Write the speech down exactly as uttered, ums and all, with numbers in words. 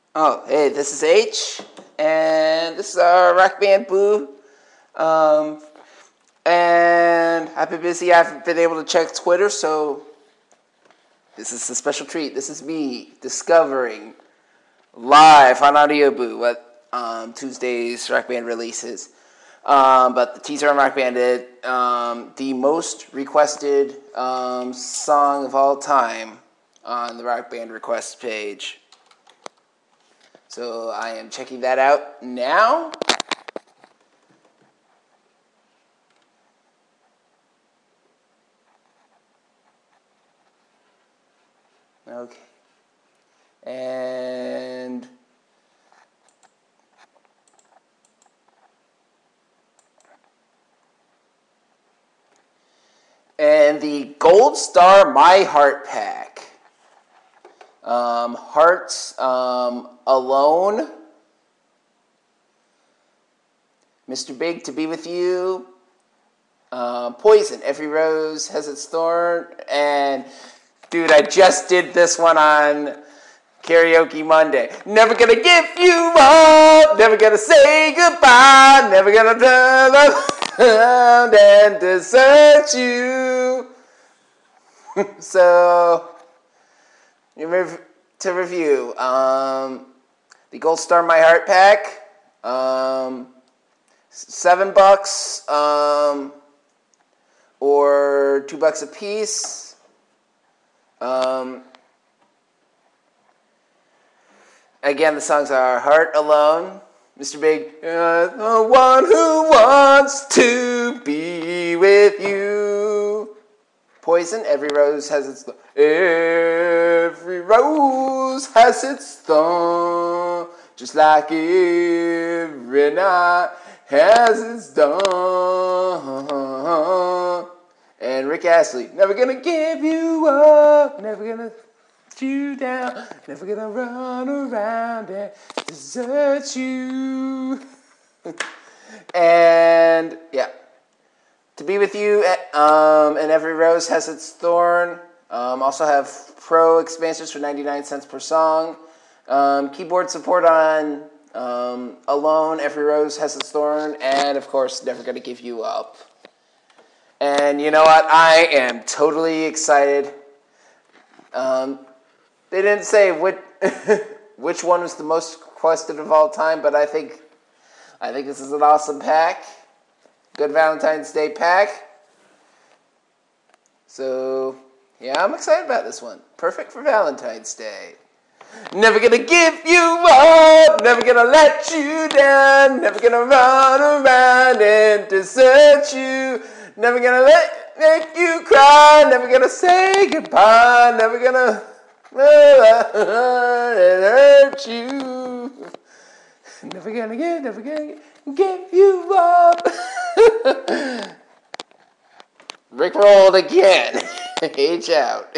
Oh, hey, this is H, and this is our rock band Boo. Um, and I've been busy. I haven't been able to check Twitter, so this is a special treat. This is me discovering live on Audio Boo what um, Tuesday's rock band releases. Um, but the teaser on Rock Band did um, the most requested um, song of all time on the Rock Band requests page. So I am checking that out now. Okay. And and the Gold Star My Heart pack. Um, Hearts um, Alone, Mister Big, To Be With You, uh, Poison, Every Rose Has Its Thorn, and, dude, I just did this one on Karaoke Monday. Never gonna give you up, never gonna say goodbye, never gonna turn around and desert you. So... To review, um, the Gold Star My Heart pack, um, seven bucks, um, or two bucks a piece. Um, again, the songs are Heart Alone, Mister Big, uh, the one who wants to be with you. Poison, Every Rose Has Its Thorn. Every rose has its thorn, just like every night has its dawn. And Rick Astley, never gonna give you up, never gonna let you down, never gonna run around and desert you. And, yeah. To Be With You, um, and Every Rose Has Its Thorn. Um, also have Pro expansers for ninety-nine cents per song. Um, keyboard support on um, Alone, Every Rose Has Its Thorn, and, of course, Never Gonna Give You Up. And you know what? I am totally excited. Um, they didn't say which, which one was the most requested of all time, but I think I think this is an awesome pack. Good Valentine's Day pack. So, yeah, I'm excited about this one. Perfect for Valentine's Day. Never gonna give you up, never gonna let you down, never gonna run around and desert you, never gonna let make you cry, never gonna say goodbye, never gonna hurt you, never gonna get, never gonna give you up. Rick rolled again. H out.